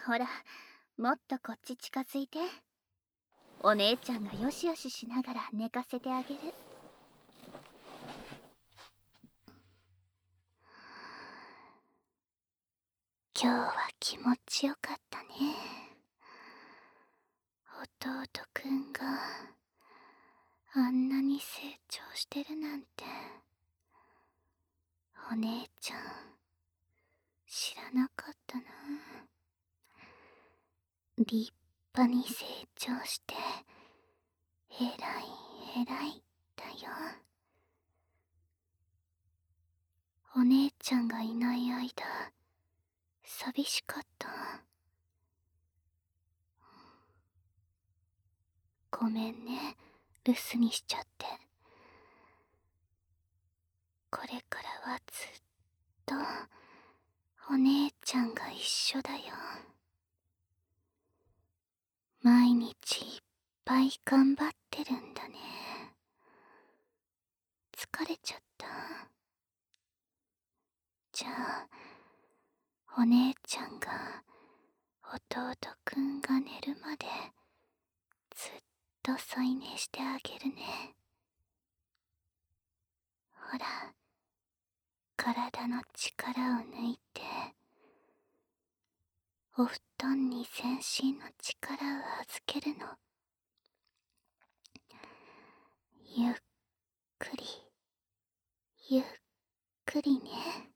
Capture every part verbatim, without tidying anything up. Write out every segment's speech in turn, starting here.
ほら、もっとこっち近づいて。お姉ちゃんがよしよししながら寝かせてあげる。今日は気持ちよかったね。弟くんがあんなに成長してるなんて。お姉ちゃん知らなかったな。立派に成長してえらいえらいだよ。お姉ちゃんがいない間寂しかった。ごめんね、留守にしちゃって。これからはずっとお姉ちゃんが一緒だよ。毎日いっぱい頑張ってるんだね。疲れちゃった。じゃあお姉ちゃんが弟くんが寝るまでずっと添い寝してあげるね。ほら、体の力を抜いてお布団に全身の力を預けるの。ゆっくりゆっくりね。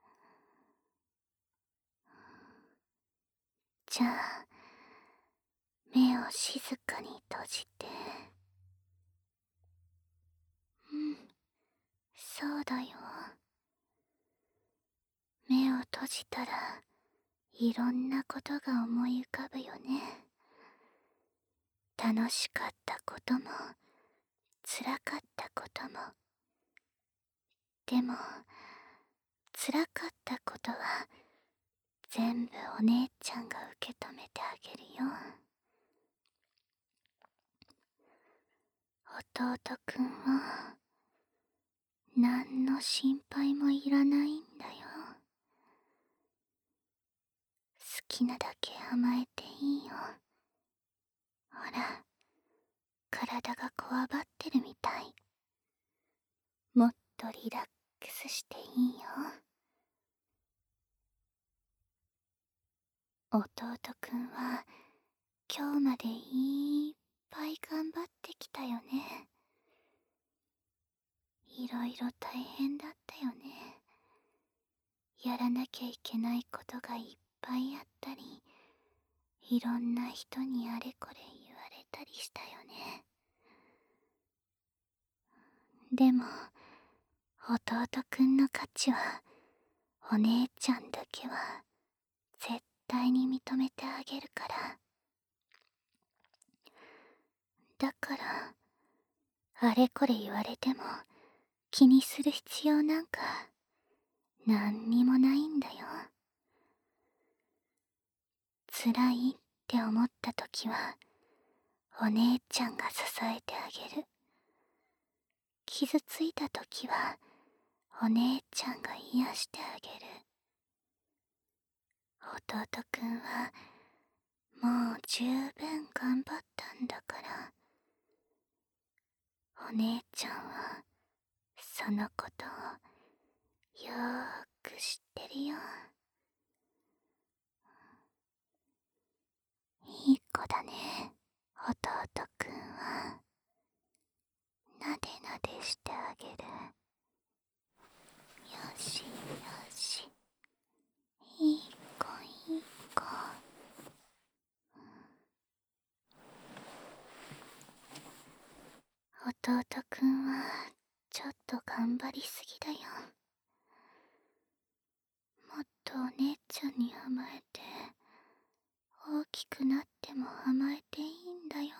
じゃあ目を静かに閉じて。うん、そうだよ。目を閉じたらいろんなことが思い浮かぶよね。楽しかったことも辛かったことも。でも辛かったことは全部お姉ちゃんが受け止めてあげるよ。弟くんは何の心配もいらないんだよ。好きなだけ甘えていいよ。ほら、体がこわばってるみたい。もっとリラックスしていいよ。弟くんは今日までいっぱい頑張ってきたよね。いろいろ大変だったよね。やらなきゃいけないことがいっぱいあったり、いろんな人にあれこれ言われたりしたよね。でも弟くんの価値はお姉ちゃんだけは絶対に認めてあげるから。だからあれこれ言われても気にする必要なんかなんにもないんだよ。辛いって思った時はお姉ちゃんが支えてあげる。傷ついた時はお姉ちゃんが癒してあげる。弟くんはもう十分頑張ったんだから。お姉ちゃんはそのことをよーく知ってるよ。いい子だね、弟くんは。なでなでしてあげる。よしよし、いい子いい子。弟くんはちょっと頑張りすぎだよ。もっとお姉ちゃんに甘えて、大きくなっても甘えていいんだよ。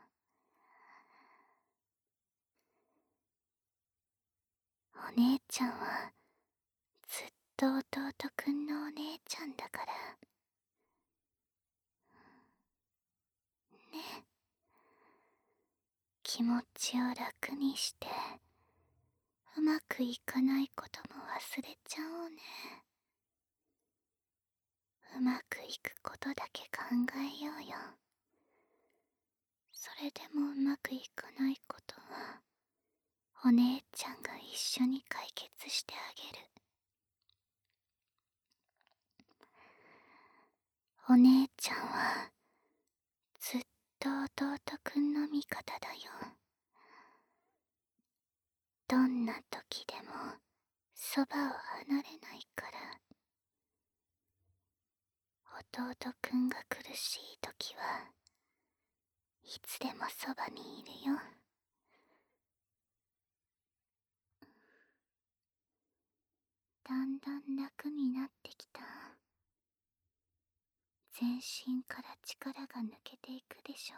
お姉ちゃんはずっと弟くんのお姉ちゃんだからね。気持ちを楽にしてうまくいかないことも忘れちゃおうね。 うまくいくことだけ考えようよ。それでもうまくいかないことはお姉ちゃんが一緒に解決してあげる。お姉ちゃんはずっと弟くんの味方だよ。どんな時でもそばを離れないから。弟くんが苦しい時はいつでもそばにいるよ。だんだん楽になってきた。全身から力が抜けていくでしょ。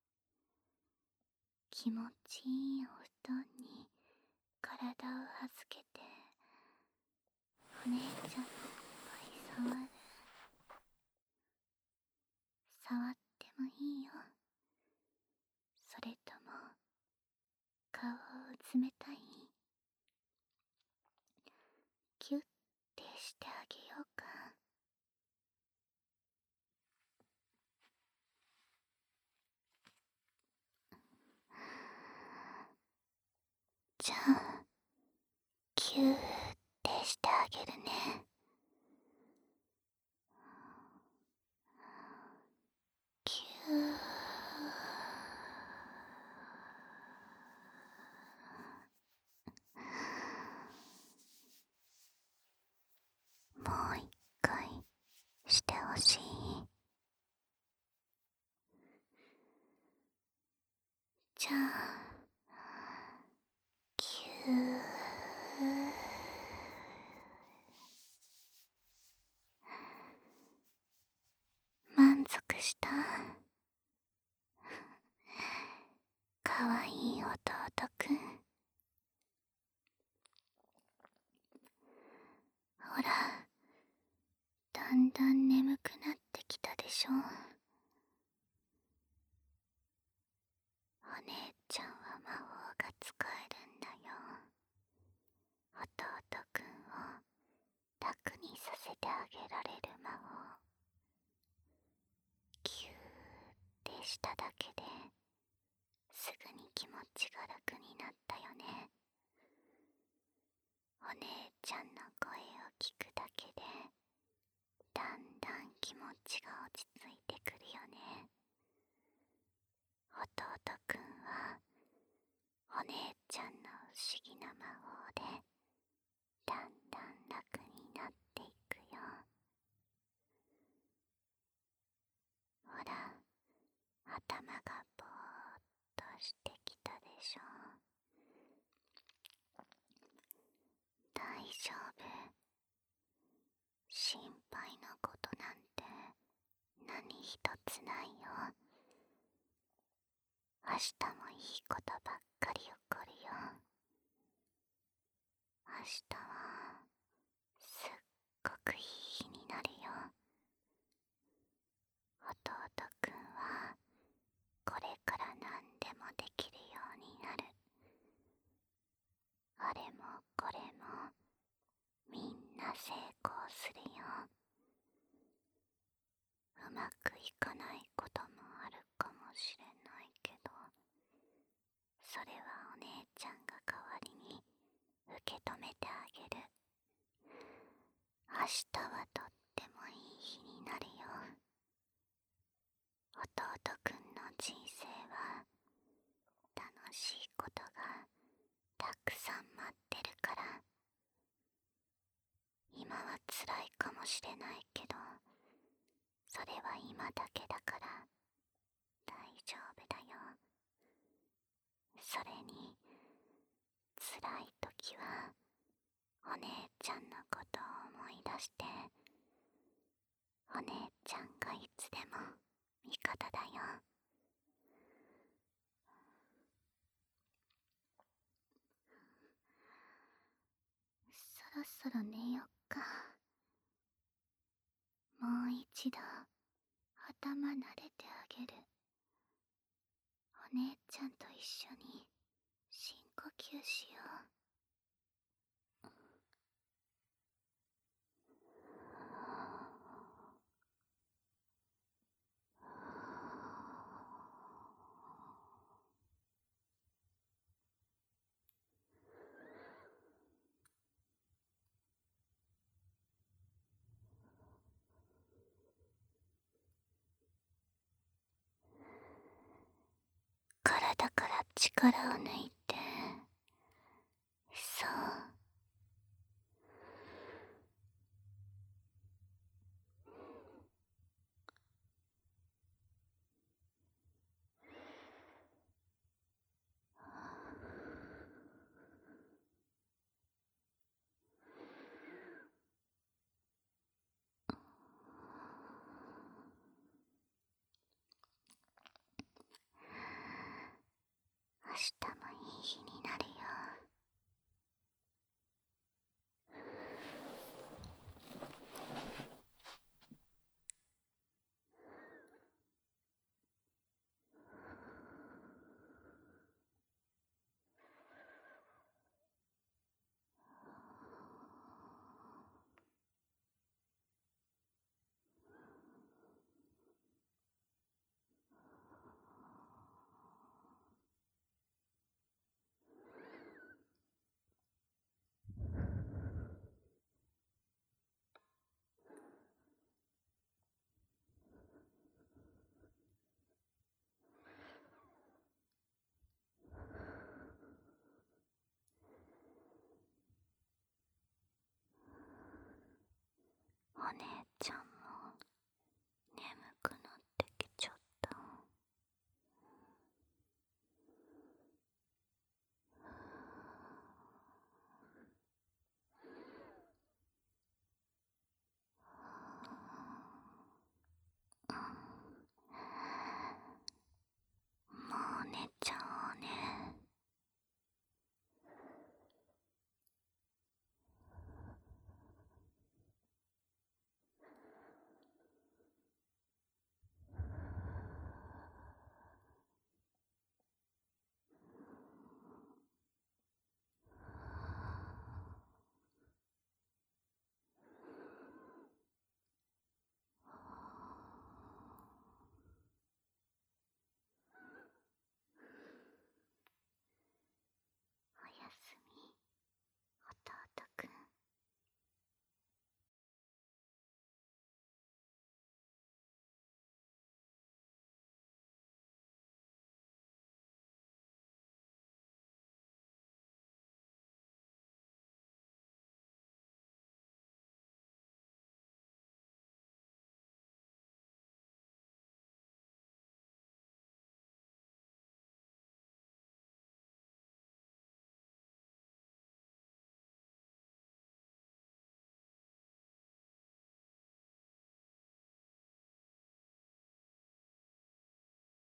気持ちいいお布団に体を預けてお姉ちゃんのおっぱい触る。触ってもいいよ。それとも顔を冷たい？キュッてしてあげようか。じゃあキューってしてあげるね。キュー。もう一回してほしい。じゃあキュー。満足した？かわいい弟くん。ほら、だんだん眠くなってきたでしょ。お姉ちゃんは魔法が使えるんだよ。弟くんを楽にさせてあげられる魔法。キューってしただけですぐに気持ちが楽になったよね。お姉ちゃんの声を聞くだけでだんだん気持ちが落ち着いてくるよね。弟くんはお姉ちゃんの不思議な魔法でだんだん楽になっていくよ。ほら、頭がぼーっとしてきたでしょ。大丈夫。心配なことなんて何一つないよ。明日もいいことばっかり起こるよ。明日はすっごくいい日になるよ。弟くんはこれから何でもできるようになる。あれもこれもみんな成功するよ。うまくいかないこともあるかもしれないけど、それはお姉ちゃんが代わりに受け止めてあげる。明日はとってもいい日になるよ。弟くんの人生は楽しいことがたくさん待ってるから。今は辛いかもしれないけど、それは今だけだから大丈夫だよ。それに辛い時はお姉ちゃんのことを思い出して、お姉ちゃんがいつでも味方だよ。そろそろ寝よっか。もう一度頭撫でてあげる。お姉ちゃんと一緒に深呼吸しよう。 力を抜いて、そう。明日